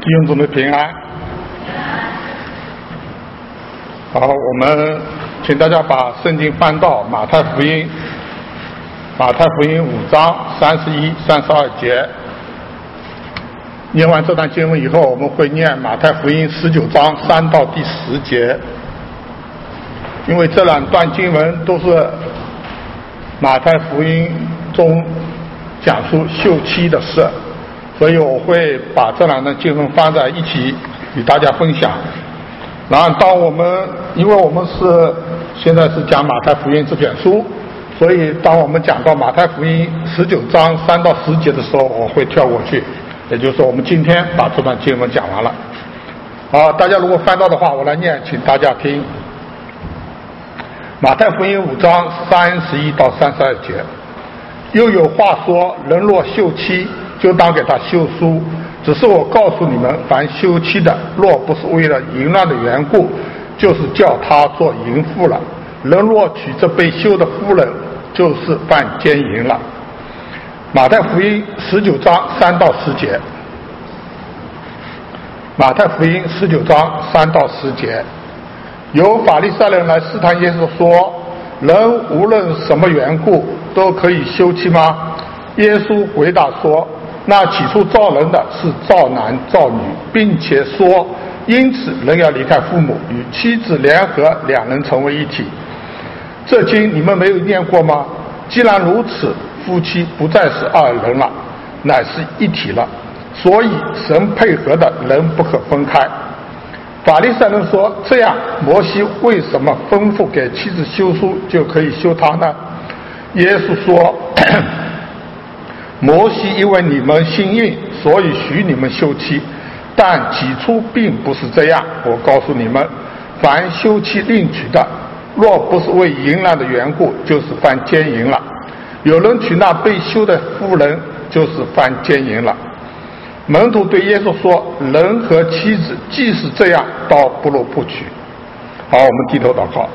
弟兄姊妹平安。好，我们请大家把圣经翻到马太福音5章31、32节。念完这段经文以后，我们会念马太福音19章3到第10节。因为这两段经文都是马太福音中讲述休妻的事，所以我会把这两段经文放在一起与大家分享。然后因为我们现在是讲马太福音这卷书，所以当我们讲到马太福音19章3到10节的时候，我会跳过去，也就是说我们今天把这段经文讲完了。好，大家如果翻到的话，我来念，请大家听。马太福音5章31到32节，又有话说，人若休妻，就当给他休书。只是我告诉你们，凡休妻的，若不是为了淫乱的缘故，就是叫他做淫妇了。人若娶这被休的夫人，就是犯奸淫了。马太福音19章3到10节。马太福音19章3到10节，有法利赛人来试探耶稣说，人无论什么缘故都可以休妻吗？耶稣回答说，那起初造人的是造男造女，并且说，因此人要离开父母，与妻子联合，两人成为一体。这经你们没有念过吗？既然如此，夫妻不再是二人了，乃是一体了。所以神配合的人不可分开。法利赛人说，这样摩西为什么吩咐给妻子休书就可以休她呢？耶稣说，摩西因为你们心硬，所以许你们休妻，但起初并不是这样。我告诉你们，凡休妻另娶的，若不是为淫乱的缘故，就是犯奸淫了。有人娶那被休的妇人，就是犯奸淫了。门徒对耶稣说，人和妻子既是这样，倒不如不娶。好，我们低头祷告。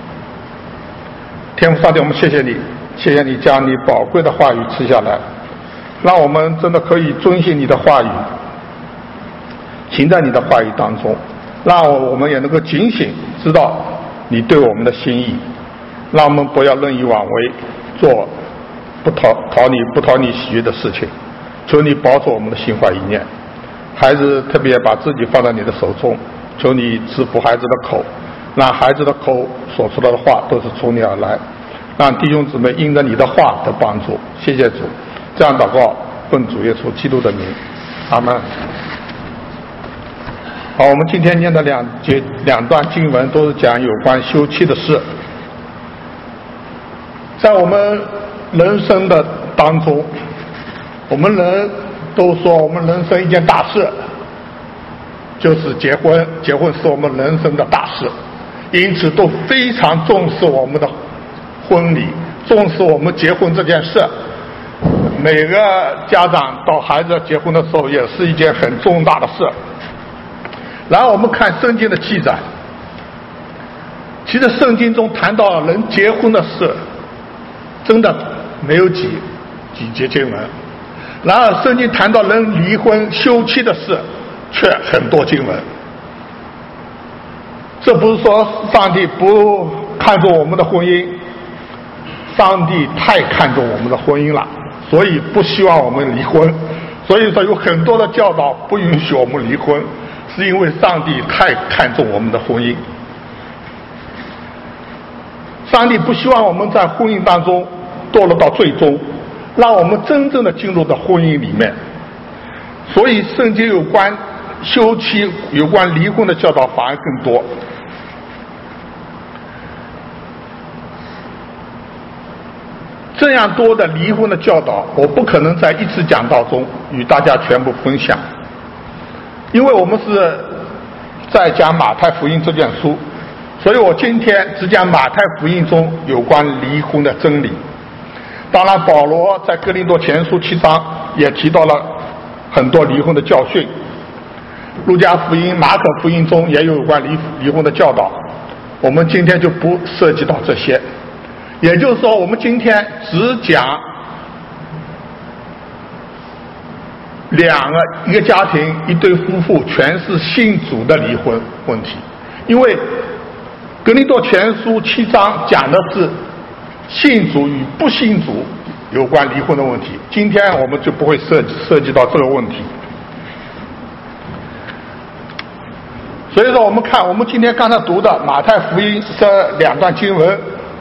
天父上帝，我们谢谢你，谢谢你将你宝贵的话语赐下来，让我们真的可以遵循你的话语，行在你的话语当中，让我们也能够警醒，知道你对我们的心意，让我们不要任意妄为，做不讨你喜悦的事情。求你保守我们的心怀意念，孩子特别把自己放在你的手中，求你赐福孩子的口，让孩子的口所说的话都是从你而来，让弟兄姊妹因着你的话得帮助。谢谢主，这样祷告奉主耶稣基督的名，阿们。好，我们今天念的两段经文都是讲有关休妻的事。在我们人生的当中，我们人都说我们人生一件大事就是结婚，结婚是我们人生的大事，因此都非常重视我们的婚礼，重视我们结婚这件事。每个家长到孩子结婚的时候也是一件很重大的事。然后我们看圣经的记载，其实圣经中谈到人结婚的事真的没有几节经文，然而圣经谈到人离婚休妻的事却很多经文。这不是说上帝不看重我们的婚姻，上帝太看重我们的婚姻了，所以不希望我们离婚。所以说有很多的教导不允许我们离婚，是因为上帝太看重我们的婚姻。上帝不希望我们在婚姻当中堕落到最终，让我们真正的进入到婚姻里面。所以圣经有关休妻、有关离婚的教导反而更多。这样多的离婚的教导，我不可能在一次讲道中与大家全部分享，因为我们是在讲马太福音这卷书，所以我今天只讲马太福音中有关离婚的真理。当然保罗在哥林多前书7章也提到了很多离婚的教训，路加福音、马可福音中也有关离婚的教导，我们今天就不涉及到这些。也就是说，我们今天只讲一个家庭一对夫妇全是信主的离婚问题，因为哥林多前书7章讲的是信主与不信主有关离婚的问题，今天我们就不会涉及到这个问题。所以说我们看我们今天刚才读的马太福音这两段经文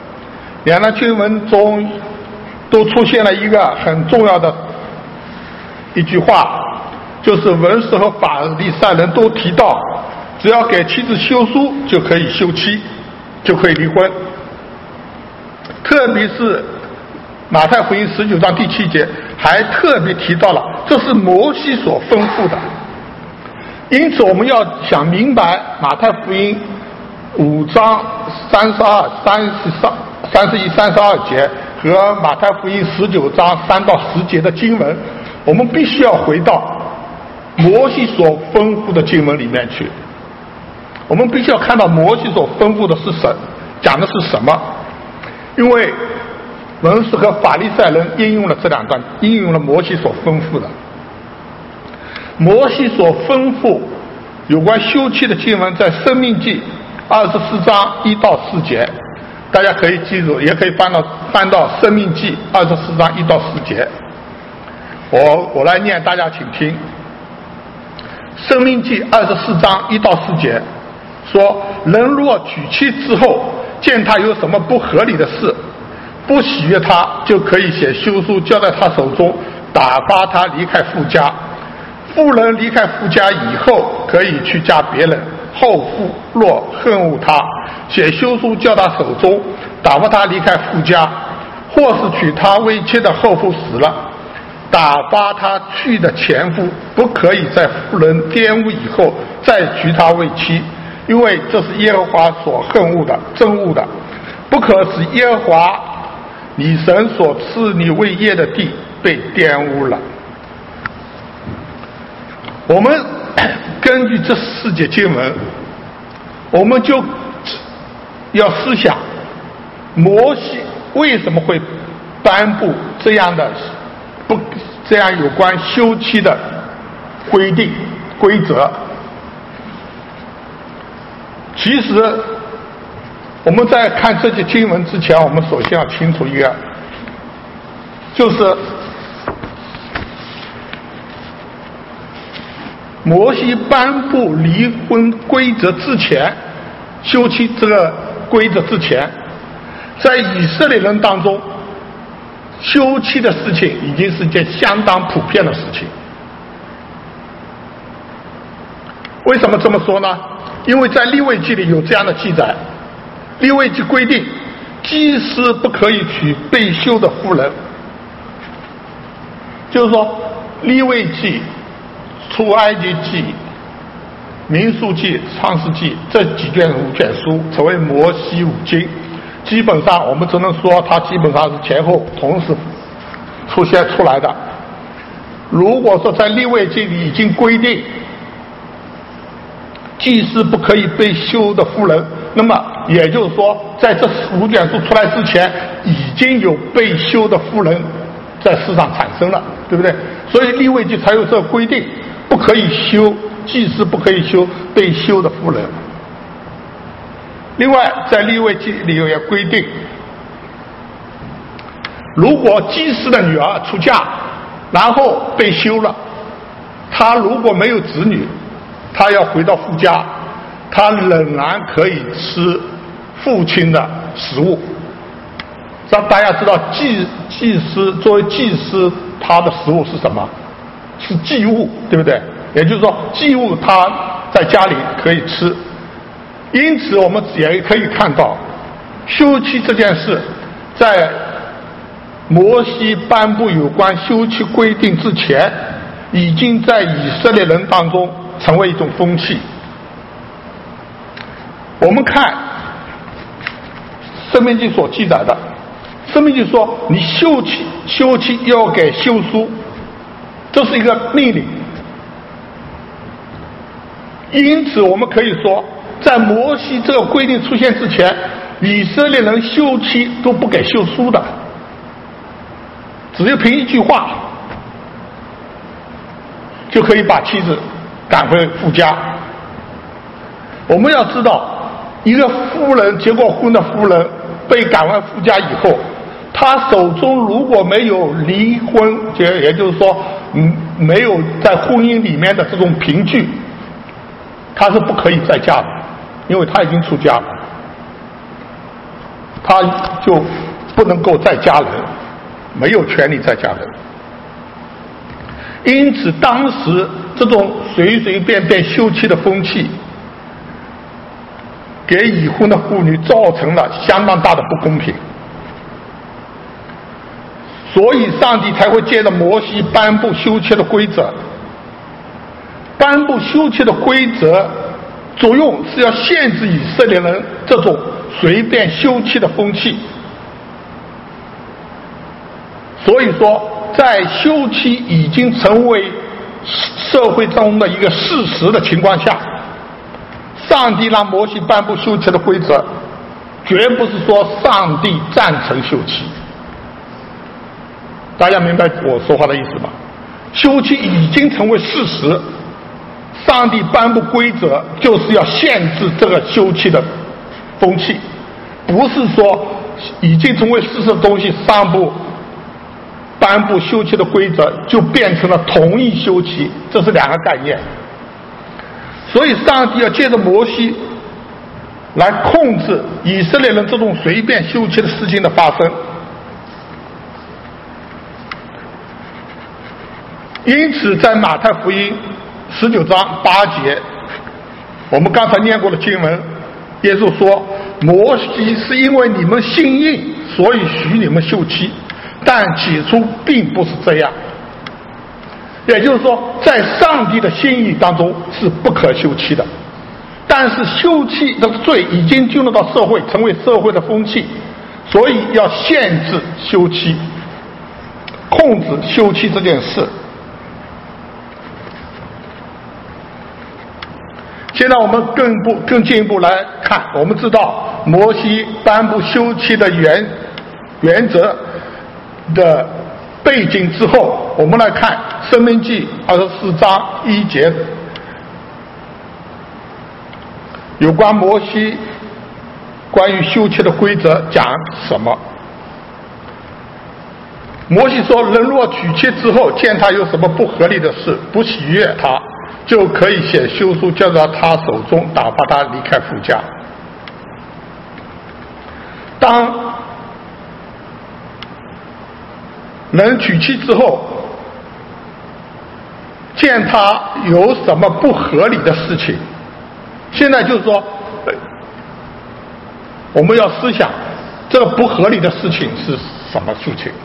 中都出现了一个很重要的一句话，就是文士和法利赛人都提到只要给妻子休书就可以休妻，就可以离婚。特别是马太福音19章第7节还特别提到了这是摩西所吩咐的。因此我们要想明白马太福音5章32、31、32节和马太福音19章3到10节的经文，我们必须要回到摩西所吩咐的经文里面去。我们必须要看到摩西所吩咐的是讲的是什么，因为文士和法利赛人应用了这两段，应用了摩西所吩咐的。摩西所吩咐有关休妻的经文在申命记24章1到4节，大家可以记住，也可以翻到申命记24章1到4节。我来念，大家请听。申命记24章1到4节说，人若娶妻之后见他有什么不合理的事，不喜悦他，就可以写休书交在他手中，打发他离开夫家。妇人离开夫家以后，可以去嫁别人，后夫若恨恶他，写休书交他手中，打发他离开夫家，或是娶他为妻的后夫死了，打发他去的前夫不可以在妇人玷污以后再娶她为妻，因为这是耶和华所恨恶的、憎恶的。不可使耶和华你神所赐你为业的地被玷污了。我们根据这4节经文，我们就要思想摩西为什么会颁布这样有关休妻的规则。其实我们在看这些经文之前，我们首先要清楚一个，就是摩西颁布离婚规则之前，休妻这个规则之前，在以色列人当中，休妻的事情已经是一件相当普遍的事情。为什么这么说呢？因为在利未记里有这样的记载，利未记规定祭司不可以娶被休的妇人，就是说利未记、出埃及记、民数记、创世记这5卷书成为摩西5经，基本上我们只能说它基本上是前后同时出来的。如果说在利未记里已经规定祭司不可以被休的妇人，那么也就是说在这5卷书出来之前，已经有被休的妇人在世上产生了，对不对？所以利未记才有这个规定，不可以休，祭司不可以休被休的妇人。另外在利未记里也规定，如果祭司的女儿出嫁然后被休了，她如果没有子女，她要回到夫家，她仍然可以吃父亲的食物。让大家知道祭司作为祭司，他的食物是什么？是祭物，对不对？也就是说祭物他在家里可以吃。因此我们也可以看到，休妻这件事在摩西颁布有关休妻规定之前，已经在以色列人当中成为一种风气。我们看申命记所记载的，申命记说你休妻要给休书，这是一个命令。因此我们可以说，在摩西这个规定出现之前，以色列人休妻都不给休书的，只有凭一句话。 就可以把妻子赶回夫家。我们要知道，一个夫人结过婚的夫人被赶回夫家以后，她手中如果没有离婚，也就是说没有在婚姻里面的这种凭据，她是不可以再嫁的，因为她已经出家了，她就不能够再嫁人，没有权利再嫁人。因此当时这种随随便便休妻的风气，给已婚的妇女造成了相当大的不公平，所以上帝才会借着摩西颁布休妻的规则。颁布休妻的规则作用是要限制以色列人这种随便休妻的风气。所以说，在休妻已经成为社会中的一个事实的情况下，上帝让摩西颁布休妻的规则，绝不是说上帝赞成休妻。大家明白我说话的意思吗？休妻已经成为事实，上帝颁布规则就是要限制这个休妻的风气，不是说已经成为事实的东西，上部颁布休妻的规则就变成了同意休妻，这是两个概念。所以上帝要借着摩西来控制以色列人这种随便休妻的事情的发生。因此在马太福音19章8节，我们刚才念过的经文，耶稣说，摩西是因为你们信义，所以许你们休妻，但起初并不是这样。也就是说，在上帝的心意当中是不可休妻的，但是休妻的罪已经进入到社会，成为社会的风气，所以要限制休妻，控制休妻这件事。现在我们更进一步来看，我们知道摩西颁布休妻的原则的背景之后，我们来看申命记24章1节，有关摩西关于休妻的规则讲什么。摩西说，人若娶妻之后见他有什么不合理的事，不喜悦他，就可以写休书交到他手中，打发他离开夫家。当人娶妻之后见他有什么不合理的事情，现在就是说我们要思想这个不合理的事情是什么事情。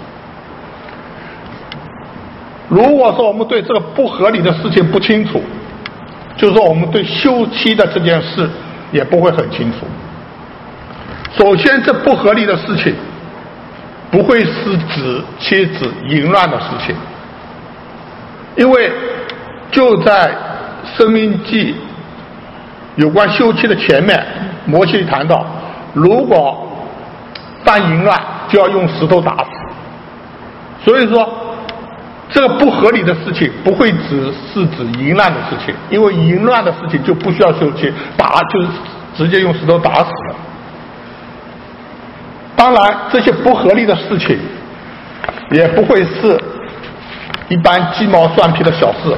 如果说我们对这个不合理的事情不清楚，就是说我们对休妻的这件事也不会很清楚。首先，这不合理的事情不会是指妻子淫乱的事情，因为就在申命记有关休妻的前面，摩西谈到，如果犯淫乱就要用石头打死。所以说这个不合理的事情不会只是指淫乱的事情，因为淫乱的事情就不需要休妻，就是直接用石头打死了。当然这些不合理的事情也不会是一般鸡毛蒜皮的小事，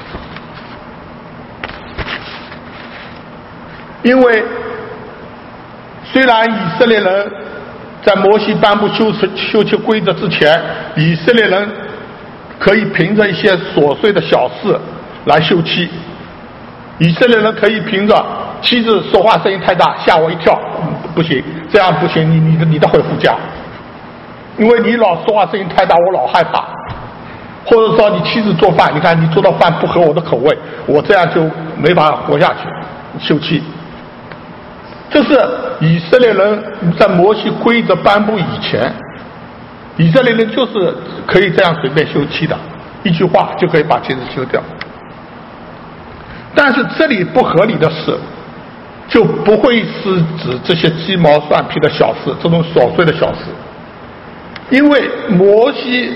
因为虽然以色列人在摩西颁布休妻规则之前，以色列人可以凭着一些琐碎的小事来休妻，以色列人可以凭着妻子说话声音太大吓我一跳，不行，这样不行，你得回夫家，因为你老说话声音太大我老害怕。或者说你妻子做饭，你看你做的饭不合我的口味，我这样就没法活下去，休妻。这是以色列人在摩西规则颁布以前，以色列人就是可以这样随便休妻的，一句话就可以把妻子休掉。但是这里不合理的事就不会是指这些鸡毛蒜皮的小事，这种琐碎的小事，因为摩西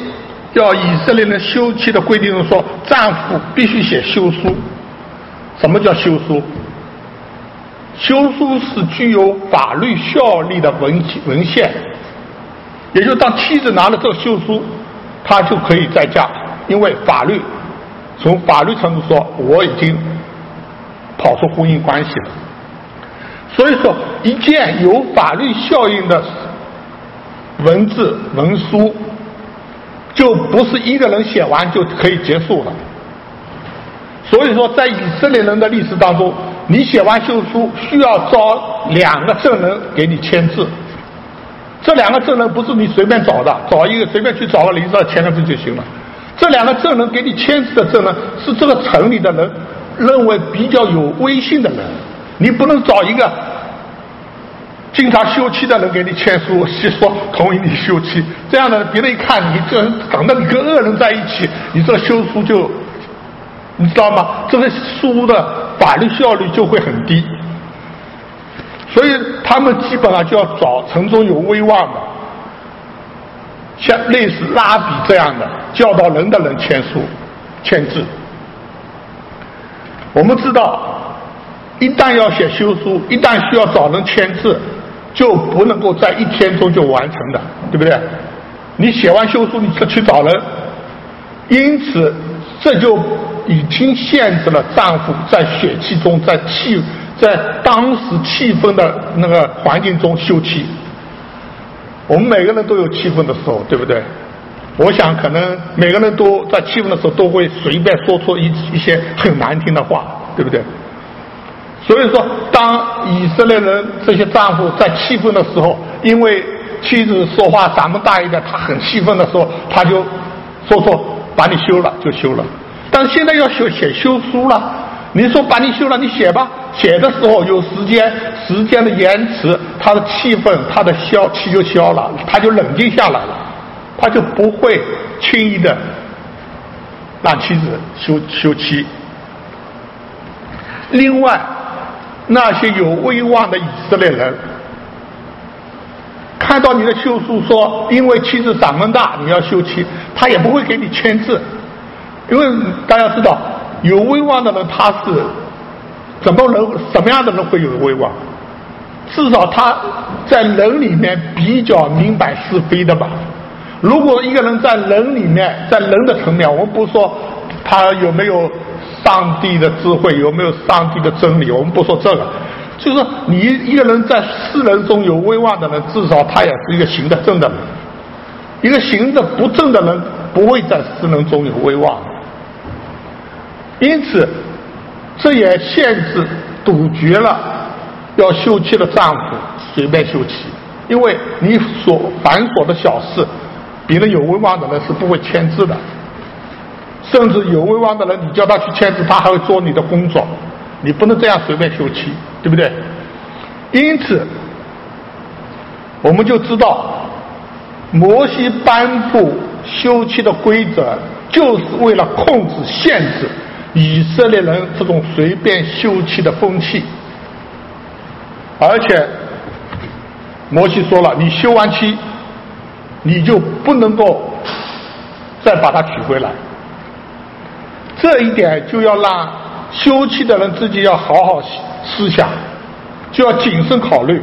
要以色列人休妻的规定中说，丈夫必须写休书。什么叫休书？休书是具有法律效力的文献，也就是当妻子拿了这个休书，她就可以再嫁，因为从法律程度说，我已经跑出婚姻关系了。所以说，一件有法律效应的文字文书，就不是一个人写完就可以结束了。所以说，在以色列人的历史当中，你写完休书需要找2个证人给你签字。这2个证人不是你随便找的，随便去找个邻舍签个字就行了。这2个证人给你签字的证人是这个城里的人认为比较有威信的人，你不能找一个经常休妻的人给你签书，说同意你休妻，这样的别人一看你这人等到你跟恶人在一起，你这个休书就，你知道吗？这个书的法律效率就会很低，所以他们基本上就要找城中有威望的，像类似拉比这样的教导人的人签书签字。我们知道，一旦要写休书，一旦需要找人签字，就不能够在1天中就完成的，对不对？你写完休书，你去找人，因此这就已经限制了丈夫在血气中，在当时气愤的那个环境中休妻。我们每个人都有气愤的时候，对不对？我想可能每个人都在气愤的时候都会随便说出一些很难听的话，对不对？所以说，当以色列人这些丈夫在气愤的时候，因为妻子说话咱们大一点，他很气愤的时候，他就说把你休了就休了。但是现在要写休书了，你说把你休了，你写吧。写的时候有时间的延迟，他的气愤，他的气就消了，他就冷静下来了，他就不会轻易的让妻子休妻。另外，那些有威望的以色列人看到你的休书说因为妻子长门大你要休妻，他也不会给你签字，因为大家知道有威望的人他是什么样的人会有威望？至少他在人里面比较明白是非的吧。如果一个人在人里面，在人的层面，我们不说他有没有上帝的智慧，有没有上帝的真理，我们不说这个，就是说你一个人在世人中有威望的人，至少他也是一个行得正的人。一个行得不正的人不会在世人中有威望，因此这也限制杜绝了要休妻的丈夫随便休妻，因为你所繁琐的小事，别人有威望的人是不会签字的，甚至有威望的人你叫他去签字，他还会做你的工作，你不能这样随便休妻，对不对？因此我们就知道摩西颁布休妻的规则，就是为了控制限制以色列人这种随便休妻的风气。而且摩西说了，你休完妻你就不能够再把她娶回来，这一点就要让休妻的人自己要好好思想，就要谨慎考虑。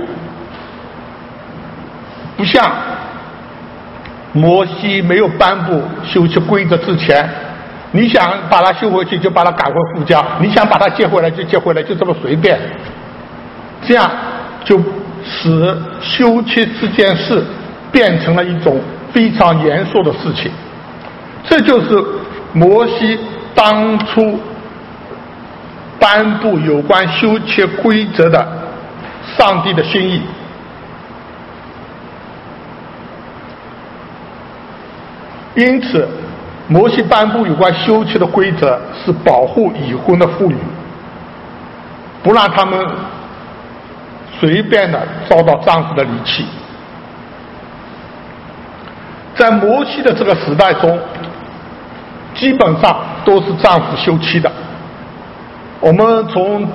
不像摩西没有颁布休妻规则之前，你想把她休回去就把她赶回夫家，你想把她接回来就接回来，就这么随便，这样就使休妻这件事变成了一种非常严肃的事情。这就是摩西当初颁布有关休妻规则的上帝的心意。因此摩西颁布有关休妻的规则，是保护已婚的妇女，不让他们随便的遭到丈夫的离弃。在摩西的这个时代中，基本上都是丈夫休妻的。我们从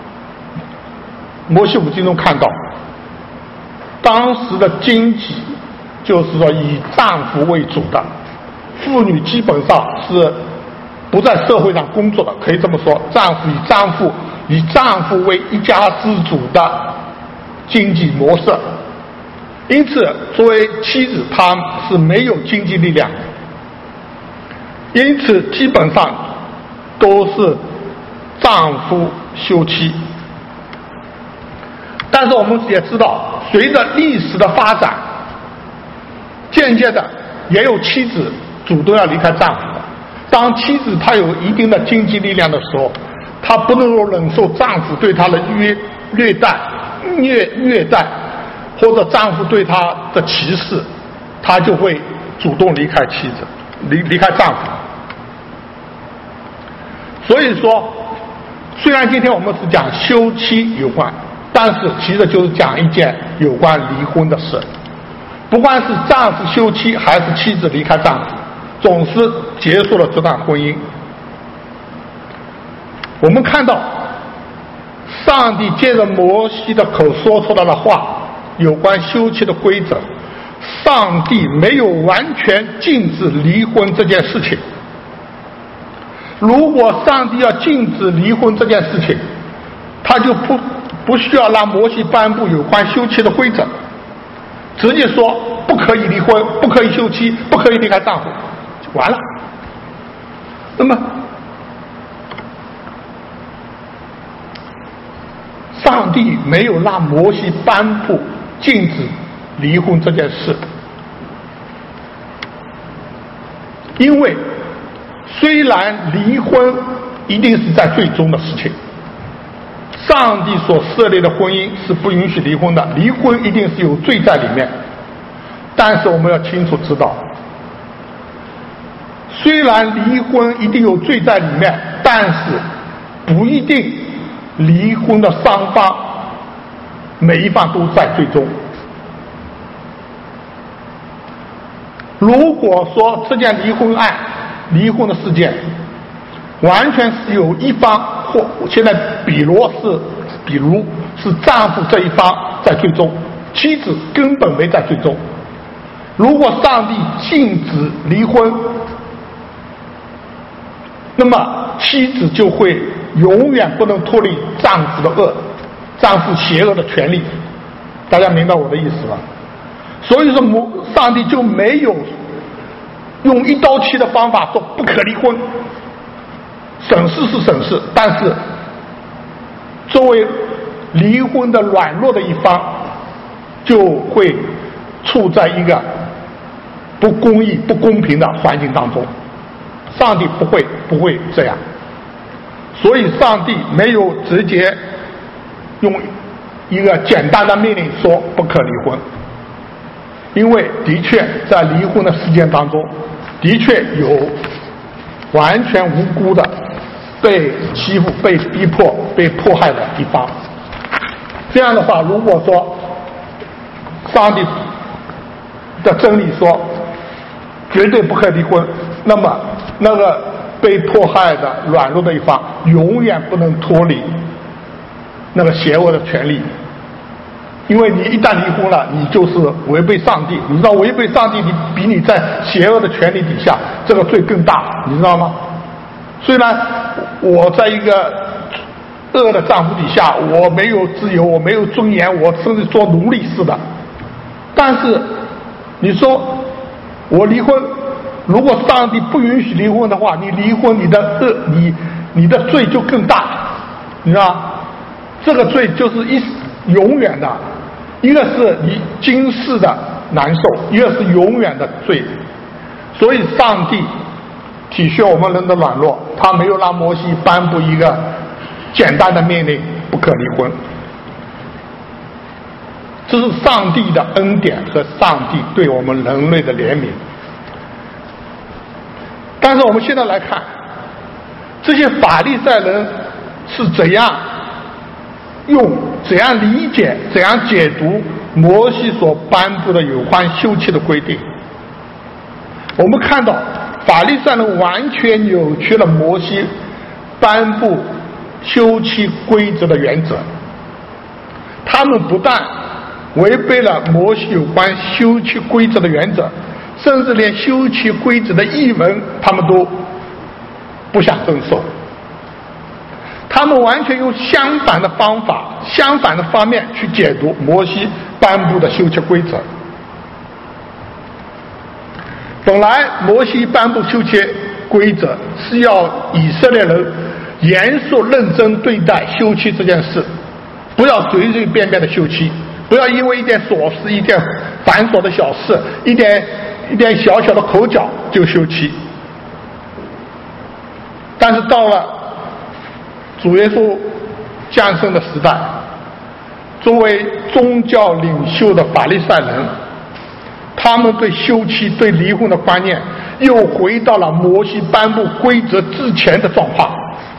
摩西五经中看到，当时的经济就是说以丈夫为主的， 妇女基本上是不在社会上工作的，可以这么说，以丈夫为一家之主的经济模式。因此作为妻子她是没有经济力量的，因此基本上都是丈夫休妻。但是我们也知道，随着历史的发展，渐渐的也有妻子主动要离开丈夫。当妻子她有一定的经济力量的时候，她不能够忍受丈夫对她的虐待，或者丈夫对她的歧视，她就会主动离开妻子，离开丈夫。所以说，虽然今天我们是讲休妻有关，但是其实就是讲一件有关离婚的事。不管是丈夫休妻还是妻子离开丈夫，总是结束了这段婚姻。我们看到上帝借着摩西的口说出来的话，有关休妻的规则，上帝没有完全禁止离婚这件事情。如果上帝要禁止离婚这件事情，他就不需要让摩西颁布有关休妻的规则，直接说不可以离婚，不可以休妻，不可以离开丈夫，就完了。那么上帝没有让摩西颁布禁止离婚这件事，因为虽然离婚一定是在最终的事情，上帝所设立的婚姻是不允许离婚的，离婚一定是有罪在里面。但是我们要清楚知道，虽然离婚一定有罪在里面，但是不一定离婚的双方每一方都在最终。如果说这件离婚的事件完全是有一方，或现在比如是丈夫这一方在最终，妻子根本没在最终。如果上帝禁止离婚，那么妻子就会永远不能脱离丈夫邪恶的权利。大家明白我的意思吧？所以说上帝就没有用一刀切的方法说不可离婚。审视是审视，但是作为离婚的软弱的一方，就会处在一个不公义、不公平的环境当中。上帝不会这样，所以上帝没有直接用一个简单的命令说不可离婚，因为的确在离婚的事件当中，的确有完全无辜的被欺负、被逼迫、被迫害的一方。这样的话，如果说上帝的真理说绝对不可离婚，那么那个被迫害的软弱的一方永远不能脱离那个邪恶的权利。因为你一旦离婚了，你就是违背上帝。你知道违背上帝，你比你在邪恶的权利底下这个罪更大，你知道吗？虽然我在一个恶的丈夫底下，我没有自由，我没有尊严，我甚至做奴隶似的，但是你说我离婚，如果上帝不允许离婚的话，你离婚你的罪就更大，你知道吗？这个罪就是永远的，一个是你今世的难受，一个是永远的罪。所以上帝体恤我们人的软弱，他没有让摩西颁布一个简单的命令不可离婚。这是上帝的恩典和上帝对我们人类的怜悯。但是我们现在来看，这些法利赛人是怎样理解、怎样解读摩西所颁布的有关休妻的规定。我们看到法利赛人完全扭曲了摩西颁布休妻规则的原则。他们不但违背了摩西有关休妻规则的原则， 甚至连休妻规则的译文他们都不想遵守，他们完全用相反的方法、相反的方面去解读摩西颁布的休妻规则。本来摩西颁布休妻规则是要以色列人严肃认真对待休妻这件事，不要随随便便的休妻，不要因为一点琐事、一点繁琐的小事、一点小小的口角就休妻。但是到了主耶稣降生的时代，作为宗教领袖的法利赛人，他们对休妻、对离婚的观念又回到了摩西颁布规则之前的状况。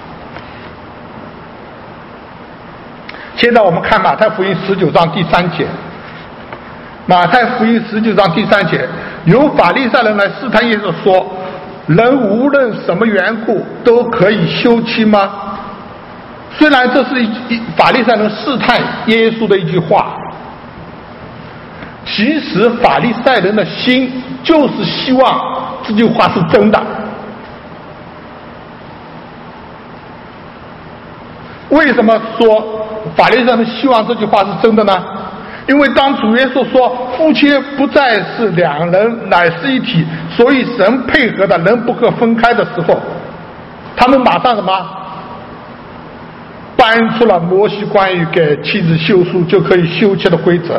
现在我们看马太福音19章第3节。马太福音19章第3节，有法利赛人来试探耶稣说，人无论什么缘故都可以休妻吗？虽然这是法利赛人试探耶稣的一句话，其实法利赛人的心就是希望这句话是真的。为什么说法利赛人希望这句话是真的呢？因为当主耶稣说夫妻不再是两人，乃是一体，所以神配合的人不可分开的时候，他们马上什么搬出了摩西关于给妻子休书就可以休妻的规则。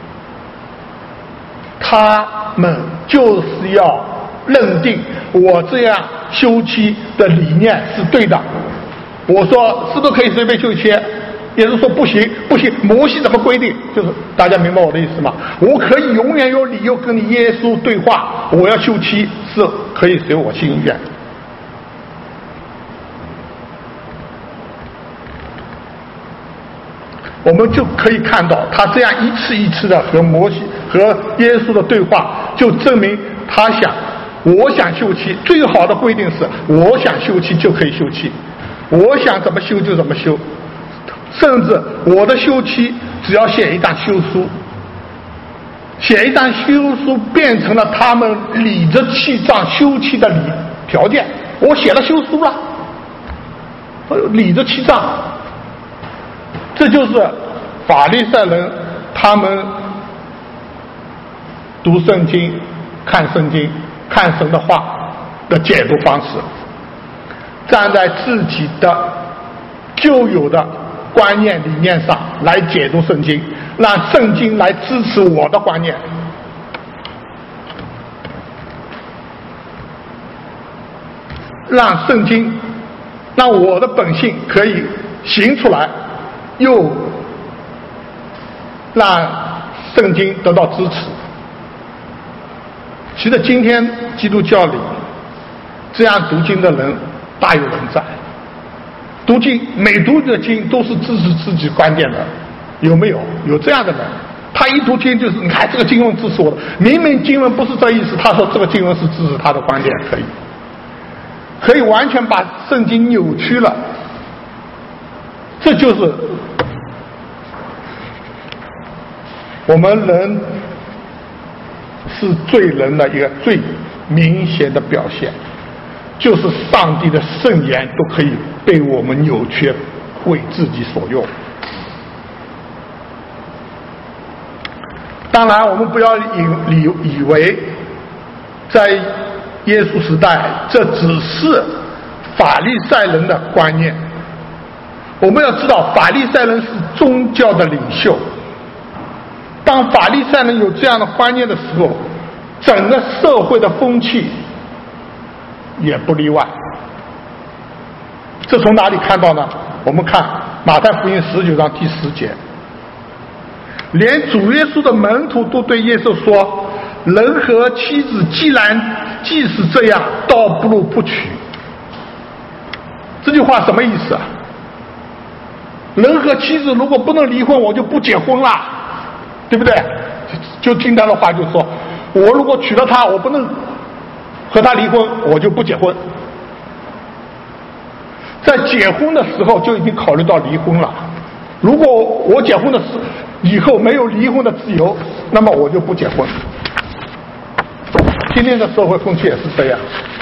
他们就是要认定我这样休妻的理念是对的。我说是不是可以随便休妻？也就是说不行，不行，摩西怎么规定？就是大家明白我的意思吗？我可以永远有理由跟你耶稣对话，我要休妻是可以随我心意愿。我们就可以看到他这样一次一次的和摩西和耶稣的对话，就证明他想，我想休妻，最好的规定是我想休妻就可以休妻，我想怎么休就怎么休，甚至我的休妻只要写一张休书，写一张休书变成了他们理直气壮休妻的条件。我写了休书了，理直气壮。这就是法利赛人他们读圣经、看圣经、看神的话的解读方式，站在自己的旧有的观念理念上来解读圣经，让圣经来支持我的观念。让圣经，让我的本性可以行出来，又让圣经得到支持。其实今天基督教里这样读经的人大有人在，读经每读一个经都是支持自己观点的，有没有？有这样的人，他一读经就是你看这个经文支持我的，明明经文不是这意思，他说这个经文是支持他的观点，可以完全把圣经扭曲了。这就是我们人是罪人的一个最明显的表现，就是上帝的圣言都可以被我们扭曲，为自己所用。当然我们不要以为在耶稣时代这只是法利赛人的观念。我们要知道法利赛人是宗教的领袖，当法利赛人有这样的观念的时候，整个社会的风气也不例外。这从哪里看到呢？我们看马太福音19章第10节，连主耶稣的门徒都对耶稣说，人和妻子既是这样，倒不如不娶。这句话什么意思啊？人和妻子如果不能离婚，我就不结婚了，对不对？就听他的话就说，我如果娶了她，我不能和她离婚，我就不结婚。在结婚的时候就已经考虑到离婚了，如果我结婚的以后没有离婚的自由，那么我就不结婚。 今天的社会风气也是这样，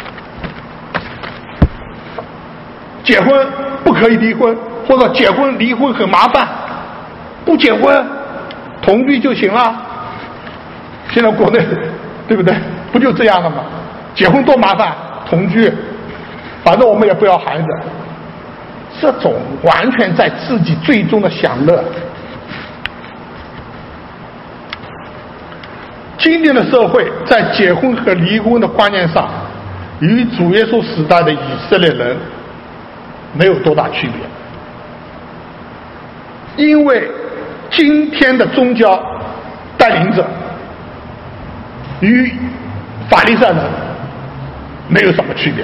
结婚不可以离婚，或者结婚离婚很麻烦，不结婚同居就行了。现在国内对不对？不就这样了吗？结婚多麻烦，同居，反正我们也不要孩子。这种完全在自己最终的享乐。今天的社会在结婚和离婚的观念上，与主耶稣时代的以色列人没有多大区别，因为今天的宗教带领者与法利赛人没有什么区别。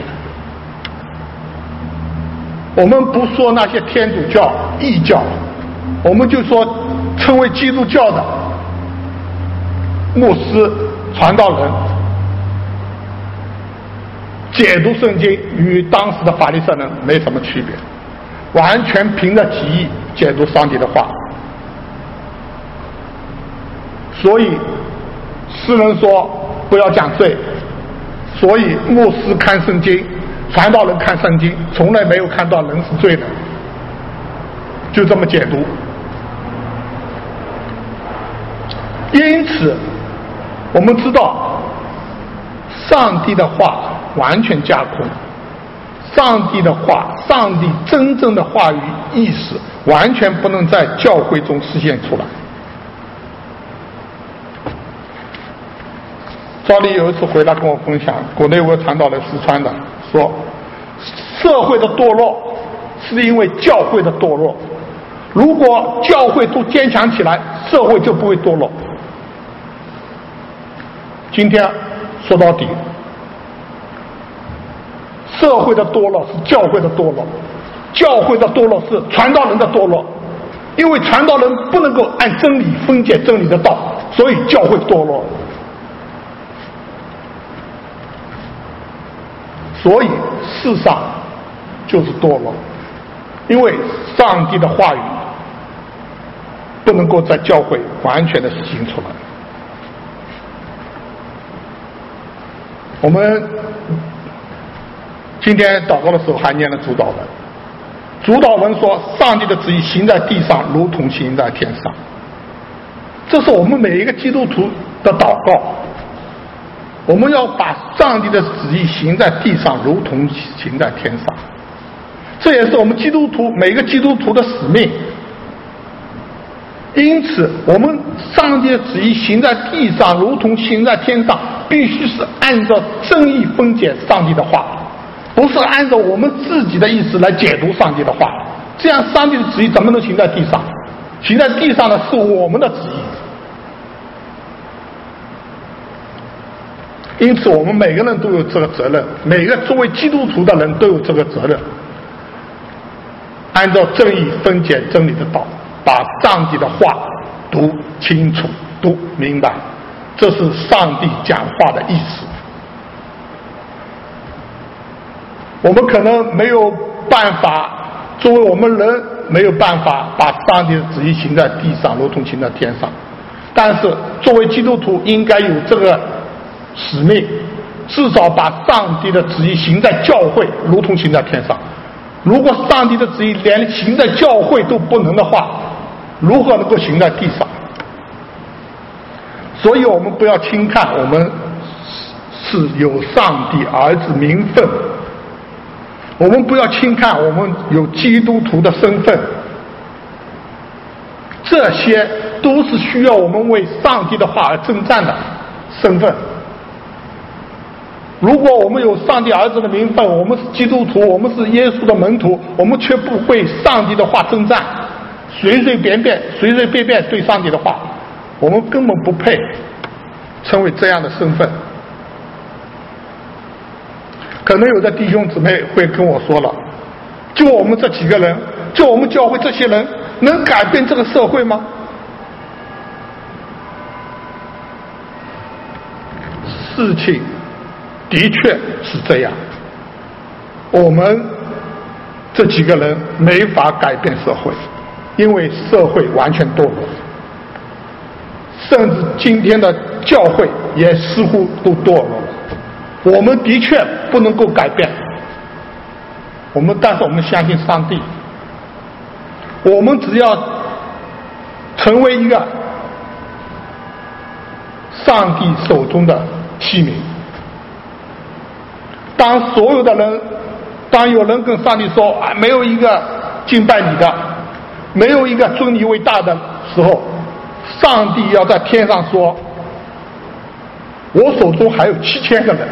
我们不说那些天主教、异教，我们就说称为基督教的牧师、传道人解读圣经与当时的法利赛人没什么区别，完全凭着己意解读上帝的话。所以诗人说不要讲罪，所以牧师看圣经，传道人看圣经，从来没有看到人是罪的，就这么解读。因此我们知道上帝的话完全架空，上帝的话，上帝真正的话语意识完全不能在教会中实现出来。赵丽有一次回来跟我分享，国内我传道人四川的说，社会的堕落是因为教会的堕落，如果教会都坚强起来，社会就不会堕落。今天说到底，社会的堕落是教会的堕落，教会的堕落是传道人的堕落，因为传道人不能够按真理分解真理的道，所以教会堕落。所以世上就是堕落，因为上帝的话语不能够在教会完全的实行出来。我们今天祷告的时候还念了主祷文，主祷文说上帝的旨意行在地上如同行在天上，这是我们每一个基督徒的祷告。我们要把上帝的旨意行在地上如同行在天上，这也是我们基督徒每个基督徒的使命。因此我们上帝的旨意行在地上如同行在天上，必须是按照正义分解上帝的话，不是按照我们自己的意思来解读上帝的话，这样上帝的旨意怎么能行在地上？行在地上的是我们的旨意。因此我们每个人都有这个责任，每个作为基督徒的人都有这个责任，按照正义分解真理的道，把上帝的话读清楚读明白，这是上帝讲话的意思。我们可能没有办法，作为我们人没有办法把上帝的旨意行在地上如同行在天上，但是作为基督徒应该有这个使命，至少把上帝的旨意行在教会如同行在天上。如果上帝的旨意连行在教会都不能的话，如何能够行在地上？所以我们不要轻看我们是有上帝儿子名分，我们不要轻看我们有基督徒的身份，这些都是需要我们为上帝的话而征战的身份。如果我们有上帝儿子的名分，我们是基督徒，我们是耶稣的门徒，我们却不为上帝的话征战，随随便便对上帝的话，我们根本不配成为这样的身份。可能有的弟兄姊妹会跟我说了，就我们这几个人，就我们教会这些人，能改变这个社会吗？事情的确是这样，我们这几个人没法改变社会，因为社会完全堕落，甚至今天的教会也似乎都堕落了。 我们的确不能够改变，但是我们相信上帝。我们只要成为一个上帝手中的器皿。当所有的人，当有人跟上帝说没有一个敬拜你的，没有一个尊你为大的时候，上帝要在天上说，我手中还有7000个人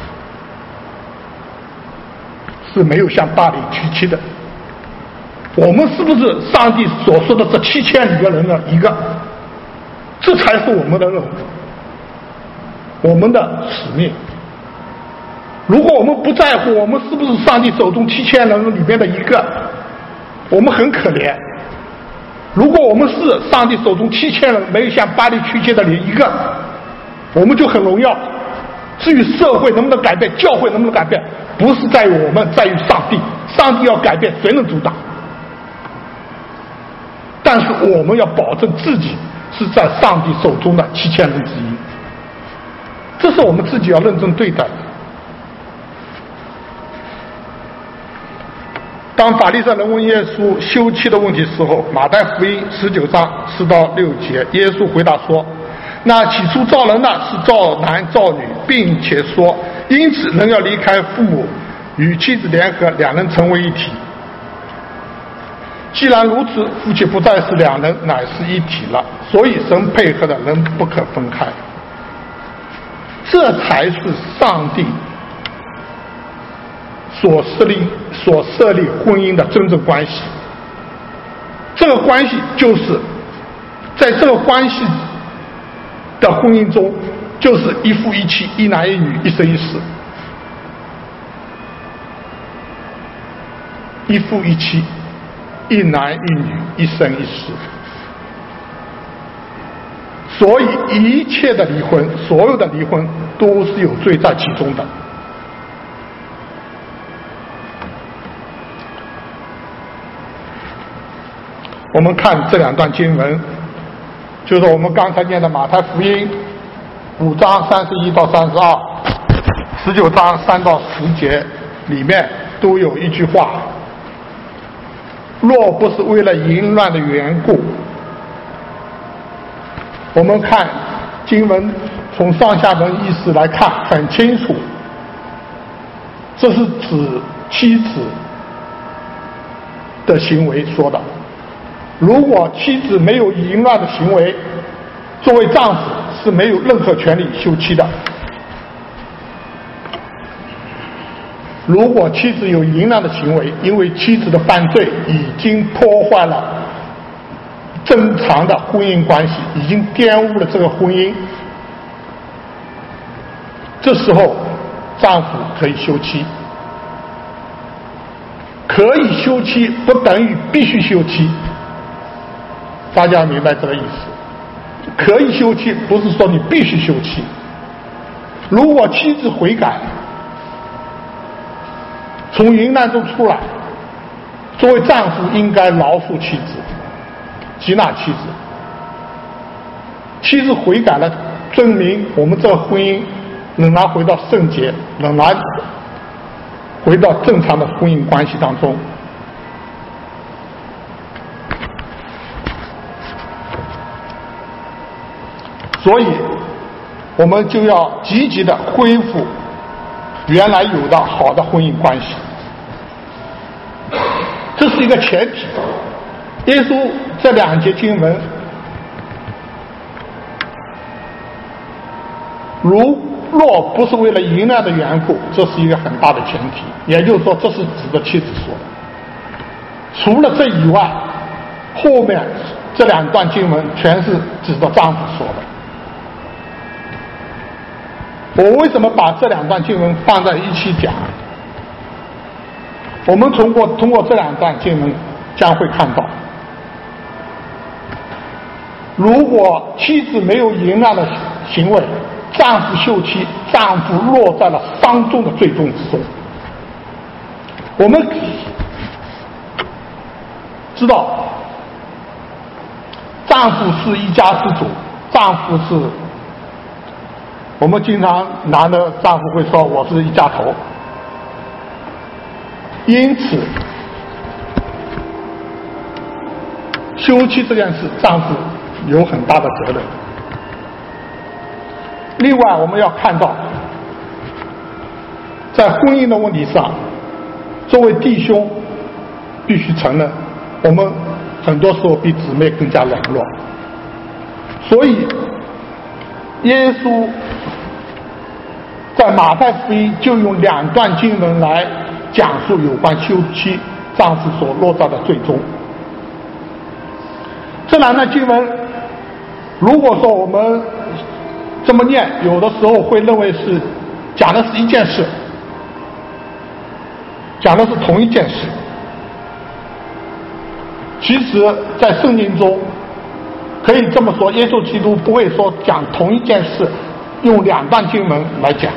是没有向巴黎屈膝的。我们是不是上帝所说的这7000个人的一个？这才是我们的任务，我们的使命。如果我们不在乎我们是不是上帝手中7000人里面的一个，我们很可怜。如果我们是上帝手中7000人没有向巴黎屈膝的一个，我们就很荣耀。至于社会能不能改变，教会能不能改变，不是在于我们，在于上帝。上帝要改变，谁能阻挡？但是我们要保证自己是在上帝手中的7000人之一，这是我们自己要认真对待的。当法利赛人问耶稣休妻的问题时候，马太福音19章4到6节，耶稣回答说，那起初造人的是造男造女，并且说，因此人要离开父母，与妻子联合，两人成为一体。既然如此，夫妻不再是两人，乃是一体了。所以神配合的人不可分开。这才是上帝所设立婚姻的真正关系。这个关系就是在这个关系的婚姻中，就是一夫一妻，一男一女，一生一世。一夫一妻，一男一女，一生一世。所以一切的离婚，所有的离婚都是有罪在其中的。我们看这两段经文，就是我们刚才念的马太福音5章31到32、19章3到10节里面都有一句话，若不是为了淫乱的缘故。我们看经文从上下文意思来看很清楚，这是指妻子的行为说的。如果妻子没有淫乱的行为，作为丈夫是没有任何权利休妻的。如果妻子有淫乱的行为，因为妻子的犯罪已经破坏了正常的婚姻关系，已经玷污了这个婚姻，这时候丈夫可以休妻。可以休妻不等于必须休妻，大家明白这个意思。可以休妻不是说你必须休妻。如果妻子悔改，从淫乱中出来，作为丈夫应该饶恕妻子，接纳妻子。妻子悔改了，证明我们这个婚姻仍然回到圣洁，仍然回到正常的婚姻关系当中。所以我们就要积极的恢复原来有的好的婚姻关系，这是一个前提。耶稣这两节经文，若不是为了淫乱的缘故，这是一个很大的前提，也就是说这是指的妻子说的。除了这以外，后面这两段经文全是指的丈夫说的。我为什么把这两段经文放在一起讲？我们通过这两段经文将会看到，如果妻子没有淫乱的行为，丈夫休妻，丈夫落在了伤重的罪中之中。我们知道，丈夫是一家之主，丈夫是我们经常男的丈夫会说我是一家头，因此休妻这件事丈夫有很大的责任。另外我们要看到，在婚姻的问题上，作为弟兄必须承认，我们很多时候比姊妹更加软弱。所以耶稣在马太福音就用2段经文来讲述有关休妻丈夫所落到的罪中。这2段经文如果说我们这么念，有的时候会认为是讲的是一件事，讲的是同一件事。其实在圣经中可以这么说，耶稣基督不会说讲同一件事用2段经文来讲。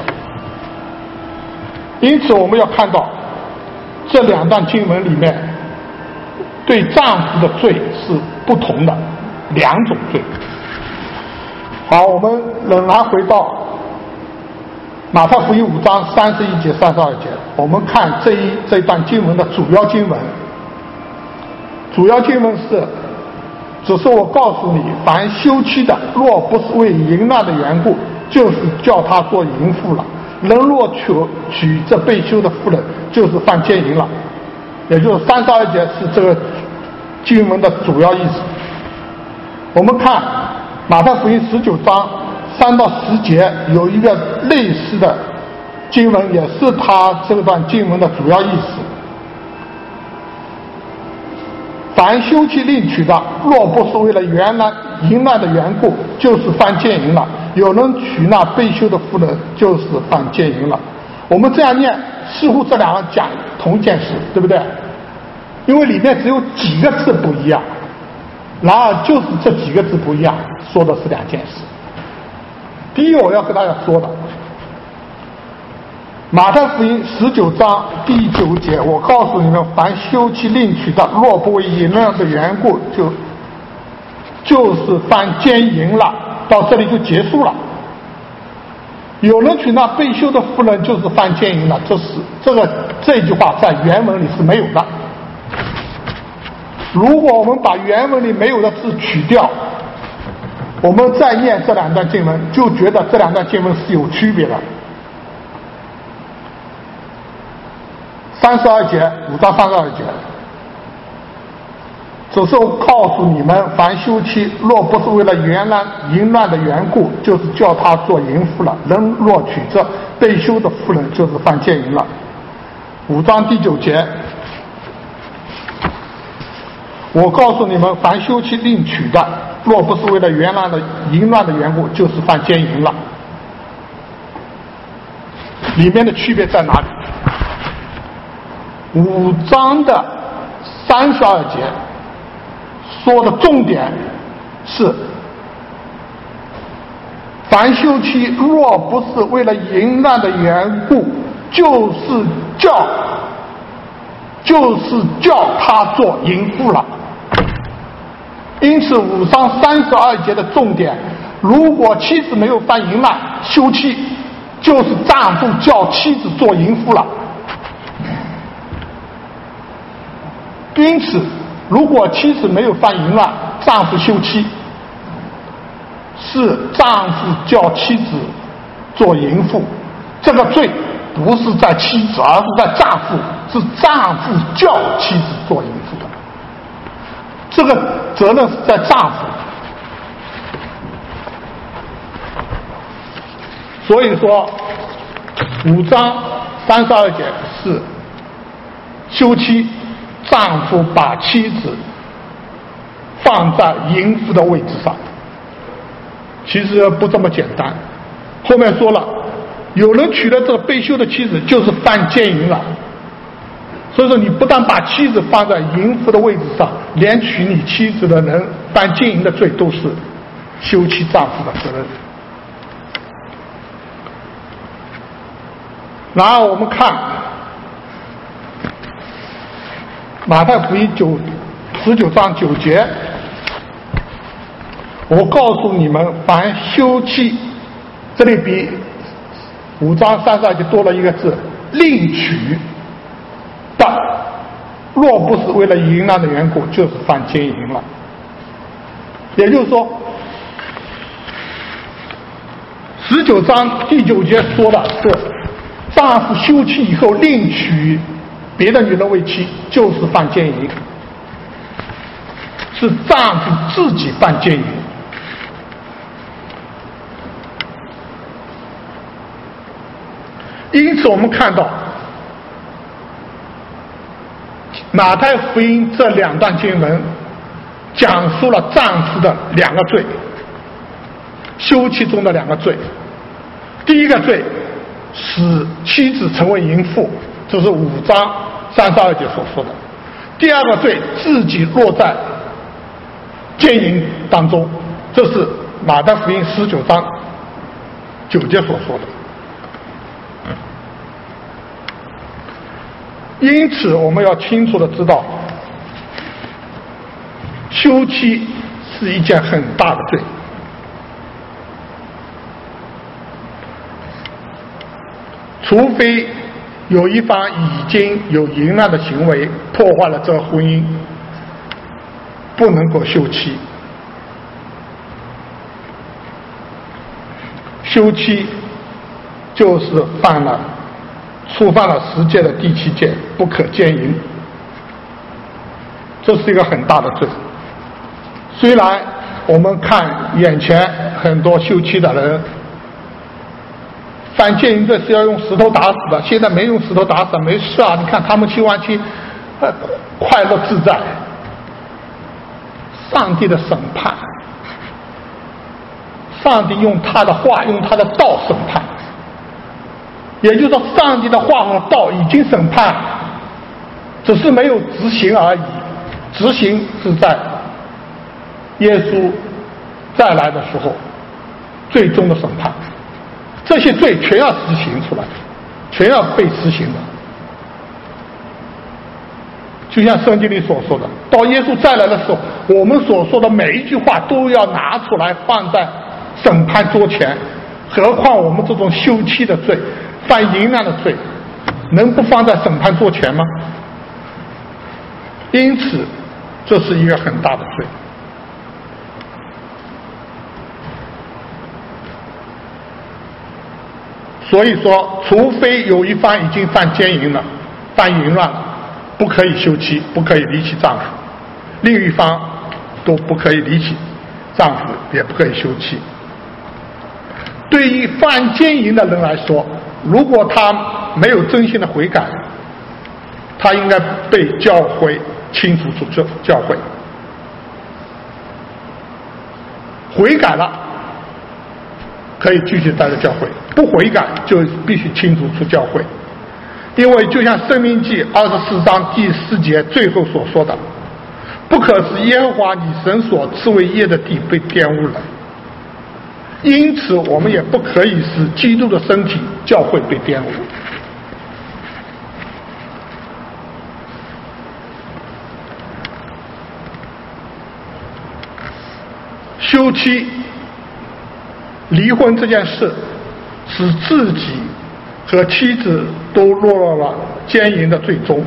因此我们要看到这2段经文里面对丈夫的罪是不同的2种罪。好，我们仍然回到马太福音5章31节32节，我们看这段经文的主要经文。主要经文是：只是我告诉你，凡休妻的，若不是为淫乱的缘故，就是叫他做淫妇了。人若娶这被休的妇人，就是犯奸淫了。也就是32节是这个经文的主要意思。我们看马太福音19章3到10节有一个类似的经文，也是他这段经文的主要意思。凡休妻另娶的，若不是为了淫乱的缘故，就是犯奸淫了。有人娶那被休的妇人，就是犯奸淫了。我们这样念，似乎这2个讲同一件事，对不对？因为里面只有几个字不一样，然而就是这几个字不一样，说的是2件事。第一，我要跟大家说的，马太福音19章第9节，我告诉你们，凡休妻另娶的，若不为淫乱的缘故，就是犯奸淫了。到这里就结束了。有人娶那被休的妇人，就是犯奸淫了。这句话在原文里是没有的。如果我们把原文里没有的字取掉，我们再念这2段经文，就觉得这2段经文是有区别的。32节，5章32节，只是我告诉你们，凡休妻，若不是为了淫乱的缘故，就是叫他做淫妇了。人若娶这被休的妇人，就是犯奸淫了。5章第9节，我告诉你们，凡休妻另娶的，若不是为了淫乱的缘故，就是犯奸淫了。里面的区别在哪里？5章的32节说的重点是，凡休妻若不是为了淫乱的缘故，就是叫他做淫妇了。因此5章32节的重点，如果妻子没有犯淫乱休妻，就是丈夫叫妻子做淫妇了。因此如果妻子没有犯淫乱，丈夫休妻，是丈夫叫妻子做淫妇。这个罪不是在妻子，而是在丈夫，是丈夫叫妻子做淫妇的，这个责任是在丈夫。所以说5章32节是休妻，丈夫把妻子放在淫妇的位置上。其实不这么简单，后面说了，有人娶了这个被休的妻子，就是犯奸淫了。所以说你不但把妻子放在淫妇的位置上，连娶你妻子的人犯奸淫的罪都是休妻丈夫的责任。然后我们看马太福音19章9节，我告诉你们，凡休妻这里比5章32节多了一个字，另娶的，若不是为了淫乱的缘故，就是犯奸淫了。也就是说19章第9节说的是，丈夫休妻以后另娶别的女人为妻，就是犯奸淫，是丈夫自己犯奸淫。因此我们看到马太福音这2段经文讲述了丈夫的2个罪，休妻中的2个罪。第一个罪使妻子成为淫妇，这是5章32节所说的。第二个罪，自己落在奸淫当中，这是马太福音19章9节所说的。因此我们要清楚地知道，休妻是一件很大的罪。除非有一方已经有淫乱的行为破坏了这个婚姻，不能够休妻。休妻就是触犯了10诫的第7诫，不可奸淫，这是一个很大的罪。虽然我们看眼前很多休妻的人犯奸淫罪是要用石头打死的，现在没用石头打死，没事啊，你看他们休完妻快乐自在。上帝的审判，上帝用他的话用他的道审判，也就是说上帝的话和道已经审判，只是没有执行而已。执行是在耶稣再来的时候最终的审判，这些罪全要执行出来，全要被执行的。就像圣经里所说的，到耶稣再来的时候，我们所说的每一句话都要拿出来放在审判桌前，何况我们这种休妻的罪，犯淫乱的罪，能不放在审判桌前吗？因此这是一个很大的罪。所以说，除非有一方已经犯奸淫了，犯淫乱了，不可以休妻，不可以离弃丈夫，另一方都不可以离弃丈夫，也不可以休妻。对于犯奸淫的人来说，如果他没有真心的悔改，他应该被教会清除出教会。悔改了可以继续待在教会，不悔改就必须清除出教会。因为就像申命记24章第4节最后所说的，不可使耶和华你神所赐为业的地被玷污了。因此我们也不可以使基督的身体教会被玷污。休妻离婚这件事使自己和妻子都落了奸淫的最终。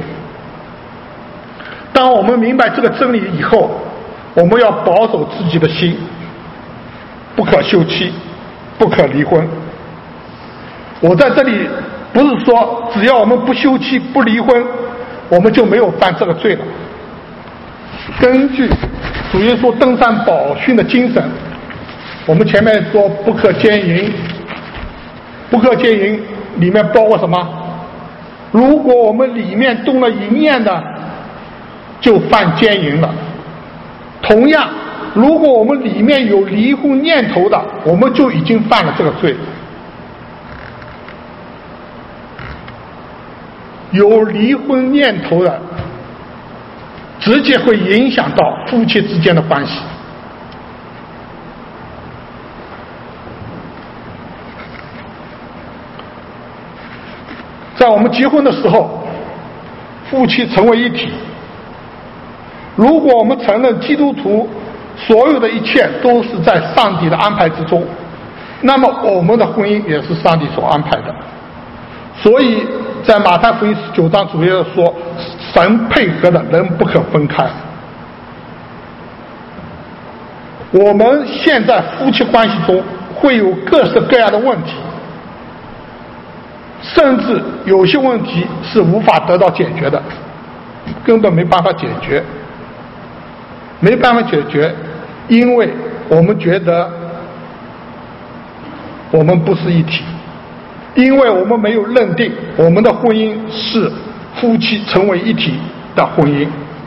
当我们明白这个真理以后，我们要保守自己的心，不可休妻，不可离婚。我在这里不是说只要我们不休妻不离婚，我们就没有犯这个罪了。根据主耶稣登山宝训的精神，我们前面说不可奸淫，不可奸淫里面包括什么？如果我们里面动了淫念的，就犯奸淫了。同样，如果我们里面有离婚念头的，我们就已经犯了这个罪。有离婚念头的，直接会影响到夫妻之间的关系。在我们结婚的时候，夫妻成为一体。如果我们承认基督徒所有的一切都是在上帝的安排之中， 那么我们的婚姻也是上帝所安排的。所以在马太福音19章主耶稣说，神配合的人不可分开。我们现在夫妻关系中会有各式各样的问题，甚至有些问题是无法得到解决的，根本没办法解决，因为我们觉得我们不是一体，因为我们没有认定我们的婚姻是夫妻成为一体的婚姻。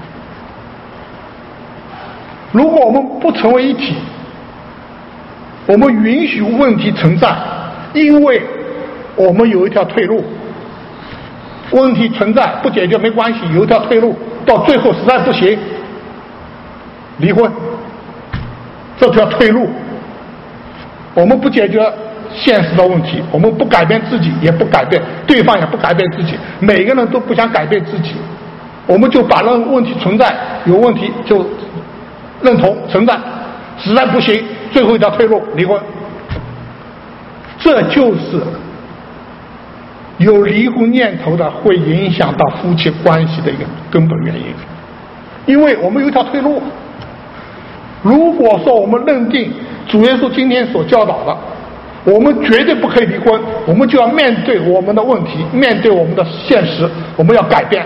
如果我们不成为一体，我们允许问题存在，因为我们有一条退路。问题存在不解决没关系，有一条退路，到最后实在不行，离婚。这条退路，我们不解决现实的问题，我们不改变自己，也不改变对方，也不改变自己，每个人都不想改变自己，我们就把那问题存在，有问题就认同存在，实在不行，最后一条退路离婚。这就是有离婚念头的会影响到夫妻关系的一个根本原因，因为我们有一条退路。如果说我们认定主耶稣今天所教导的，我们绝对不可以离婚，我们就要面对我们的问题，面对我们的现实，我们要改变，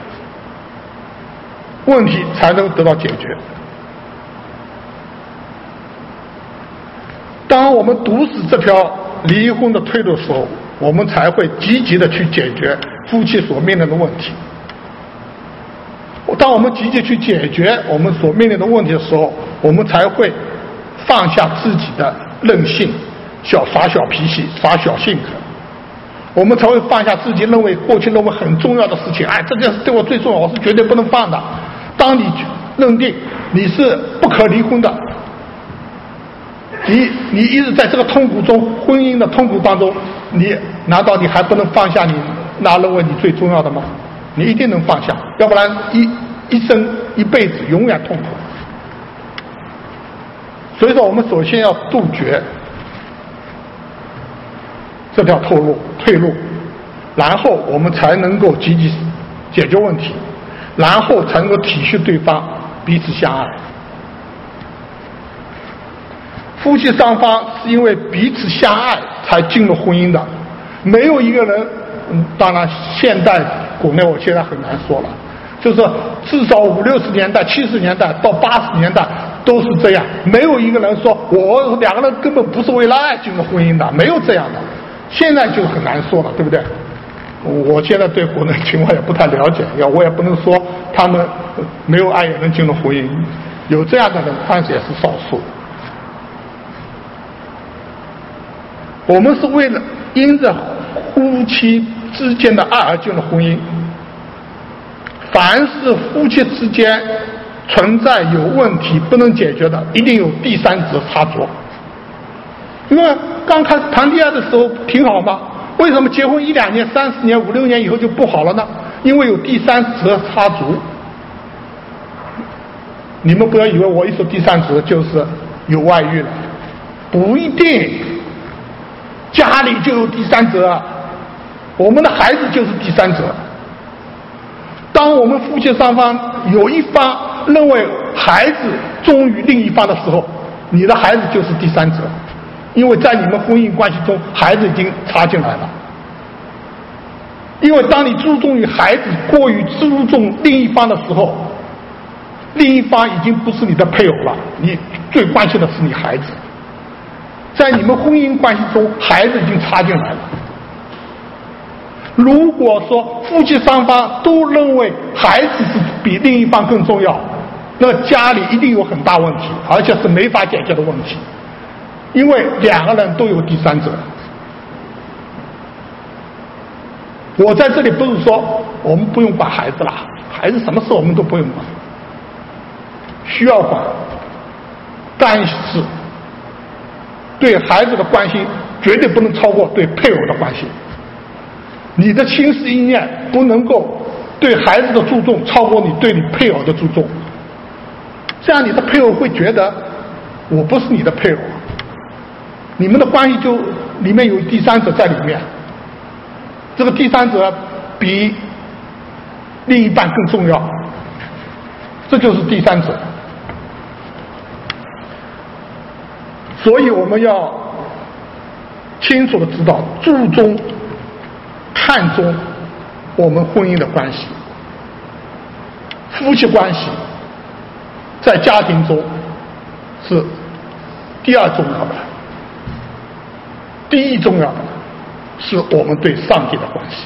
问题才能得到解决。当我们堵死这条离婚的退路的时候，我们才会积极的去解决夫妻所面临的问题。当我们积极去解决我们所面临的问题的时候，我们才会放下自己的任性，耍小脾气，耍小性格，我们才会放下自己过去认为很重要的事情。这件事对我最重要，我是绝对不能放的。当你认定你是不可离婚的，你一直在这个痛苦中，婚姻的痛苦当中，难道你还不能放下你那认为你最重要的吗？你一定能放下，要不然一生一辈子永远痛苦。所以说我们首先要杜绝这条退路，然后我们才能够积极解决问题，然后才能够体恤对方，彼此相爱。夫妻双方是因为彼此相爱才进入婚姻的，没有一个人，当然现代国内我现在很难说了，就是至少50、60年代、70年代到80年代都是这样，没有一个人说我两个人根本不是为了爱进入婚姻的，没有这样的。现在就很难说了，对不对？我现在对国内情况也不太了解，我也不能说他们没有爱也能进入婚姻，有这样的人，但是也是少数。我们是为了因着夫妻之间的爱而进入婚姻。凡是夫妻之间存在有问题不能解决的，一定有第三者插足。因为刚开始谈恋爱的时候挺好吗？为什么结婚1、2年、3、4年、5、6年以后就不好了呢？因为有第三者插足。你们不要以为我一说第三者就是有外遇了，不一定。家里就有第三者，我们的孩子就是第三者。当我们夫妻双方有一方认为孩子忠于另一方的时候，你的孩子就是第三者，因为在你们婚姻关系中，孩子已经插进来了。因为当你注重于孩子过于注重另一方的时候，另一方已经不是你的配偶了，你最关心的是你孩子。在你们婚姻关系中，孩子已经插进来了。如果说夫妻双方都认为孩子是比另一方更重要，那家里一定有很大问题，而且是没法解决的问题，因为两个人都有第三者。我在这里不是说我们不用管孩子了，孩子什么事我们都不用管，需要管，但是对孩子的关心绝对不能超过对配偶的关心。你的心思意念不能够对孩子的注重超过你对你配偶的注重，这样你的配偶会觉得我不是你的配偶， 你们的关系就里面有第三者在里面，这个第三者比另一半更重要，这就是第三者。所以我们要清楚的知道，注重看重我们婚姻的关系，夫妻关系在家庭中是第二重要的，第一重要的是我们对上帝的关系。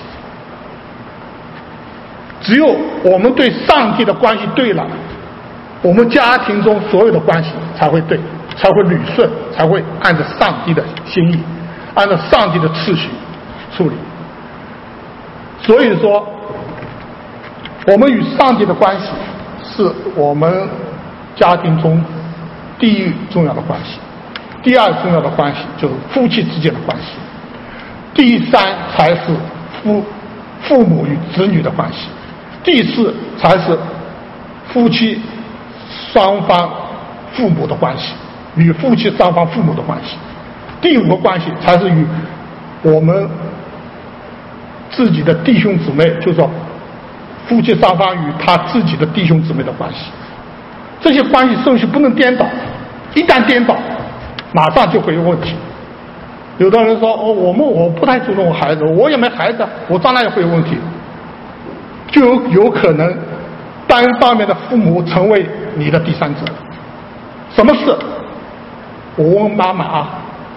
只有我们对上帝的关系对了，我们家庭中所有的关系才会对，才会捋顺，才会按照上帝的心意，按照上帝的次序处理。所以说，我们与上帝的关系是我们家庭中第一重要的关系，第二重要的关系就是夫妻之间的关系，第三才是父母与子女的关系，第四才是夫妻双方父母的关系，与夫妻双方父母的关系，第五个关系才是与我们自己的弟兄姊妹，就是说夫妻双方与他自己的弟兄姊妹的关系。这些关系顺序不能颠倒，一旦颠倒马上就会有问题。有的人说我不太注重我孩子，我也没孩子，我当然也会有问题，就有可能单方面的父母成为你的第三者。什么事？我问妈妈啊，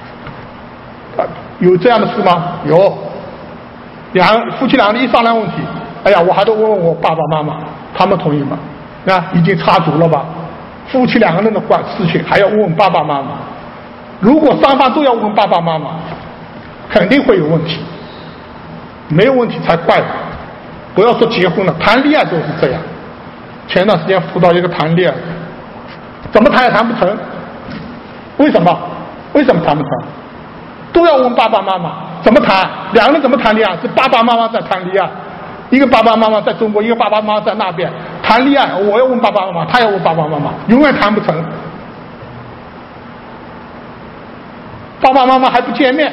有这样的事吗？有。夫妻两个人一商量问题，哎呀，我还得问我爸爸妈妈，他们同意吗？已经插足了吧？夫妻两个人的事情还要问爸爸妈妈，如果双方都要问爸爸妈妈，肯定会有问题，没有问题才怪。不要说结婚了，谈恋爱都是这样。前段时间辅导一个谈恋爱，怎么谈也谈不成。为什么谈不成？都要问爸爸妈妈，怎么谈？两个人怎么谈恋爱？是爸爸妈妈在谈恋爱，一个爸爸妈妈在中国，一个爸爸妈妈在那边谈恋爱，我要问爸爸妈妈，他要问爸爸妈妈，永远谈不成。爸爸妈妈还不见面，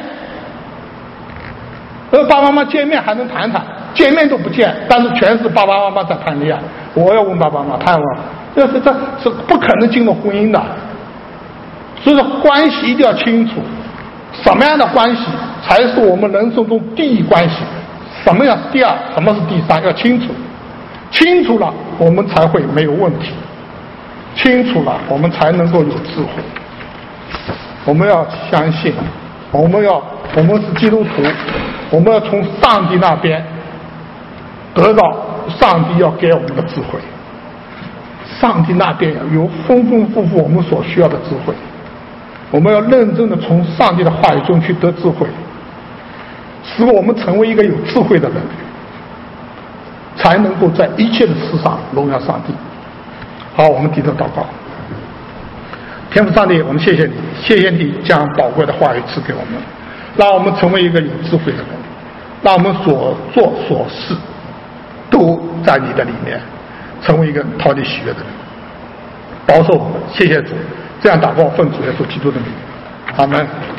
爸爸妈妈见面还能谈谈，见面都不见，但是全是爸爸妈妈在谈恋爱，我要问爸爸妈妈，他要问，这是不可能进入婚姻的。所以说关系一定要清楚，什么样的关系才是我们人生中第一关系，什么样是第二，什么是第三，要清楚。清楚了我们才会没有问题，清楚了我们才能够有智慧。我们要相信，我们是基督徒，我们要从上帝那边得到上帝要给我们的智慧，上帝那边有丰丰富富我们所需要的智慧，我们要认真的从上帝的话语中去得智慧，使我们成为一个有智慧的人，才能够在一切的事上荣耀上帝。好，我们低头祷告。天父上帝，我们谢谢你，谢谢你将宝贵的话语赐给我们，让我们成为一个有智慧的人，让我们所做所事都在你的里面，成为一个讨你喜悦的人。保守我们，谢谢主，这样祷告奉主耶稣基督的名，阿门。